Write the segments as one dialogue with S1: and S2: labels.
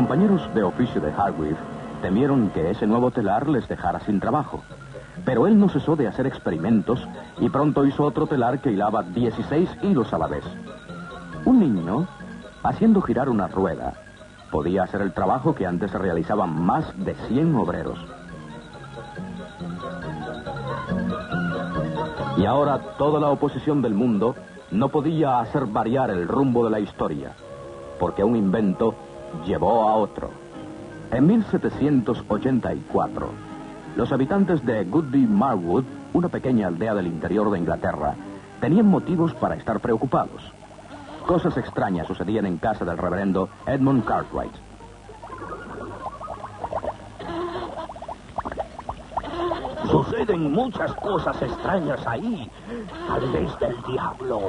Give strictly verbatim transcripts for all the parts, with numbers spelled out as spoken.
S1: compañeros de oficio de Hargreaves temieron que ese nuevo telar les dejara sin trabajo. Pero él no cesó de hacer experimentos y pronto hizo otro telar que hilaba dieciséis hilos a la vez. Un niño, haciendo girar una rueda, podía hacer el trabajo que antes se realizaban más de cien obreros. Y ahora toda la oposición del mundo no podía hacer variar el rumbo de la historia, porque un invento llevó a otro. En mil setecientos ochenta y cuatro, los habitantes de Goodby Marwood, una pequeña aldea del interior de Inglaterra, tenían motivos para estar preocupados. Cosas extrañas sucedían en casa del reverendo Edmund Cartwright.
S2: Suceden muchas cosas extrañas ahí, tal vez del diablo.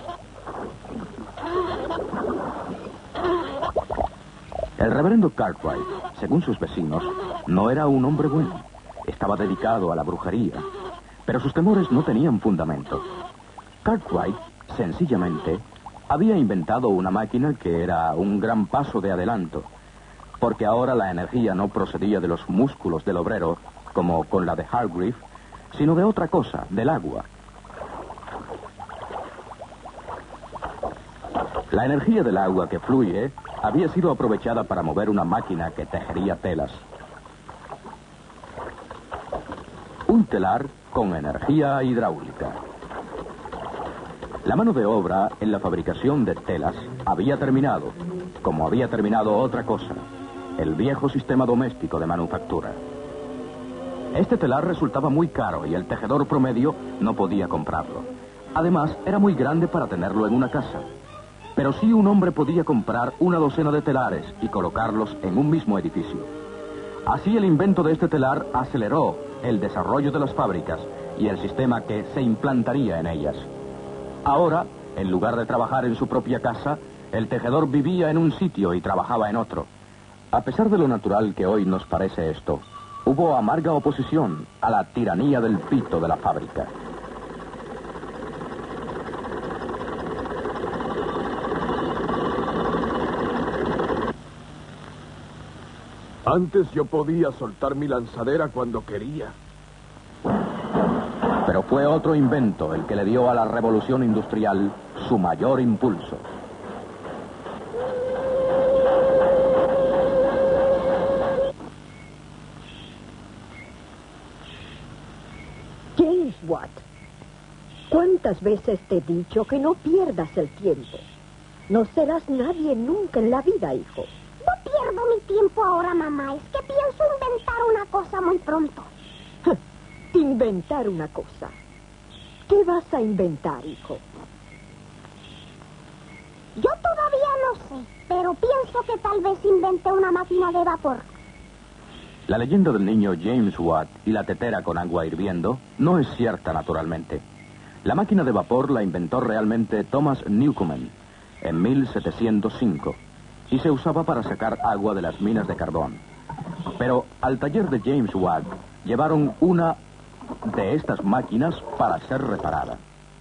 S1: El reverendo Cartwright, según sus vecinos, no era un hombre bueno. Estaba dedicado a la brujería, pero sus temores no tenían fundamento. Cartwright, sencillamente, había inventado una máquina que era un gran paso de adelanto, porque ahora la energía no procedía de los músculos del obrero, como con la de Hargreaves, sino de otra cosa, del agua. La energía del agua que fluye había sido aprovechada para mover una máquina que tejería telas. Un telar con energía hidráulica. La mano de obra en la fabricación de telas había terminado, como había terminado otra cosa, el viejo sistema doméstico de manufactura. Este telar resultaba muy caro y el tejedor promedio no podía comprarlo. Además, era muy grande para tenerlo en una casa. Pero sí un hombre podía comprar una docena de telares y colocarlos en un mismo edificio. Así el invento de este telar aceleró el desarrollo de las fábricas y el sistema que se implantaría en ellas. Ahora, en lugar de trabajar en su propia casa, el tejedor vivía en un sitio y trabajaba en otro. A pesar de lo natural que hoy nos parece esto, hubo amarga oposición a la tiranía del pito de la fábrica.
S3: Antes yo podía soltar mi lanzadera cuando quería.
S1: Pero fue otro invento el que le dio a la revolución industrial su mayor impulso.
S4: James Watt, ¿cuántas veces te he dicho que no pierdas el tiempo? No serás nadie nunca en la vida, hijo.
S5: No pierdo mi tiempo ahora, mamá. Es que pienso inventar una cosa muy pronto.
S4: Inventar una cosa. ¿Qué vas a inventar, hijo?
S5: Yo todavía no sé, pero pienso que tal vez invente una máquina de vapor.
S1: La leyenda del niño James Watt y la tetera con agua hirviendo no es cierta, naturalmente. La máquina de vapor la inventó realmente Thomas Newcomen en mil setecientos cinco y se usaba para sacar agua de las minas de carbón. Pero al taller de James Watt llevaron una de estas máquinas para ser reparada.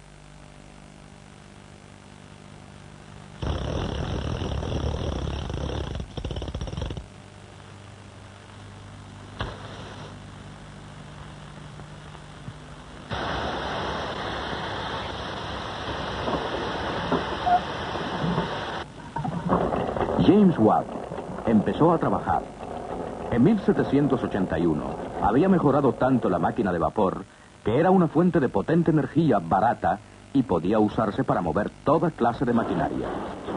S1: James Watt empezó a trabajar. En mil setecientos ochenta y uno había mejorado tanto la máquina de vapor que era una fuente de potente energía barata y podía usarse para mover toda clase de maquinaria.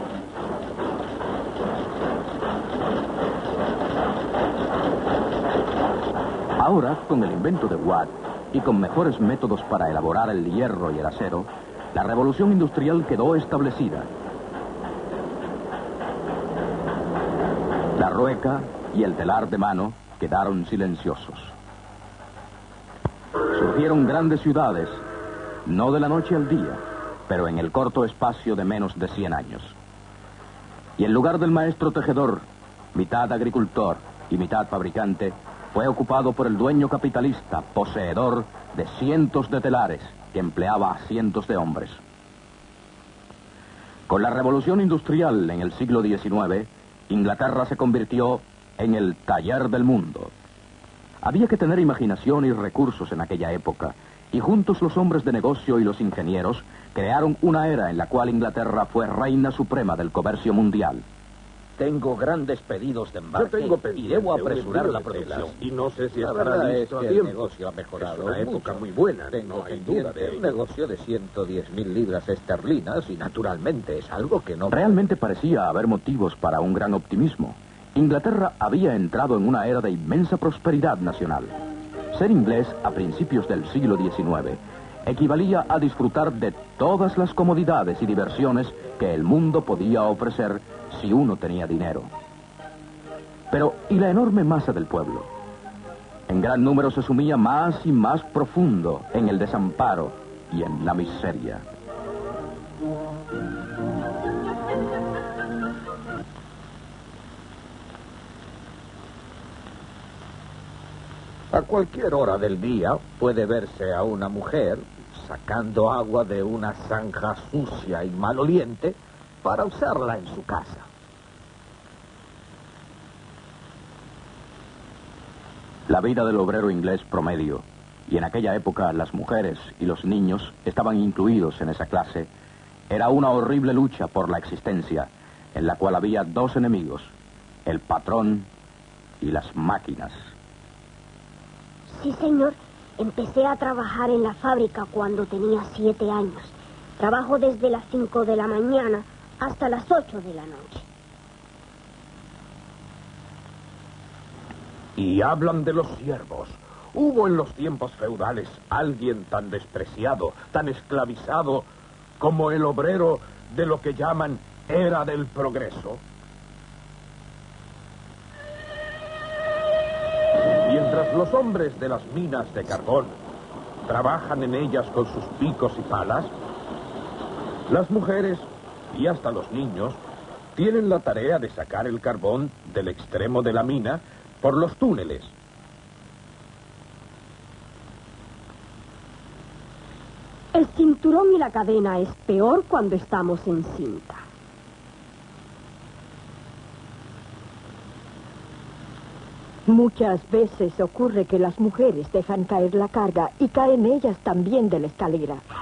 S1: Ahora, con el invento de Watt y con mejores métodos para elaborar el hierro y el acero, la revolución industrial quedó establecida. La rueca y el telar de mano quedaron silenciosos. Surgieron grandes ciudades, no de la noche al día, pero en el corto espacio de menos de cien años. Y el lugar del maestro tejedor, mitad agricultor y mitad fabricante, fue ocupado por el dueño capitalista, poseedor de cientos de telares, que empleaba a cientos de hombres. Con la revolución industrial en el siglo diecinueve, Inglaterra se convirtió en el taller del mundo. Había que tener imaginación y recursos en aquella época, y juntos los hombres de negocio y los ingenieros crearon una era en la cual Inglaterra fue reina suprema del comercio mundial.
S2: Tengo grandes pedidos de embarque
S3: Yo tengo
S2: y
S3: pendiente
S2: debo
S3: un
S2: apresurar
S3: envío
S2: la
S3: de
S2: producción.
S3: telas, y no sé si
S2: La
S3: estará
S2: verdad es
S3: listo a
S2: que el
S3: tiempo.
S2: negocio ha mejorado
S3: Es una época
S2: mucho.
S3: muy buena,
S2: Tengo
S3: no hay duda
S2: pendiente
S3: de
S2: un
S3: ello.
S2: negocio de ciento diez mil libras esterlinas y naturalmente es algo que no...
S1: Realmente parecía haber motivos para un gran optimismo. Inglaterra había entrado en una era de inmensa prosperidad nacional. Ser inglés a principios del siglo diecinueve equivalía a disfrutar de todas las comodidades y diversiones que el mundo podía ofrecer si uno tenía dinero. Pero, ¿y la enorme masa del pueblo? En gran número se sumía más y más profundo en el desamparo y en la miseria.
S2: A cualquier hora del día puede verse a una mujer sacando agua de una zanja sucia y maloliente para usarla en su casa.
S1: La vida del obrero inglés promedio, y en aquella época las mujeres y los niños estaban incluidos en esa clase, era una horrible lucha por la existencia, en la cual había dos enemigos, el patrón y las máquinas.
S5: Sí, señor. Empecé a trabajar en la fábrica cuando tenía siete años. Trabajo desde las cinco de la mañana hasta las ocho de la noche.
S3: Y hablan de los siervos. ¿Hubo en los tiempos feudales alguien tan despreciado, tan esclavizado, como el obrero de lo que llaman era del progreso? Mientras los hombres de las minas de carbón trabajan en ellas con sus picos y palas, las mujeres y hasta los niños tienen la tarea de sacar el carbón del extremo de la mina por los túneles.
S4: El cinturón y la cadena es peor cuando estamos en cinta. Muchas veces ocurre que las mujeres dejan caer la carga y caen ellas también de la escalera.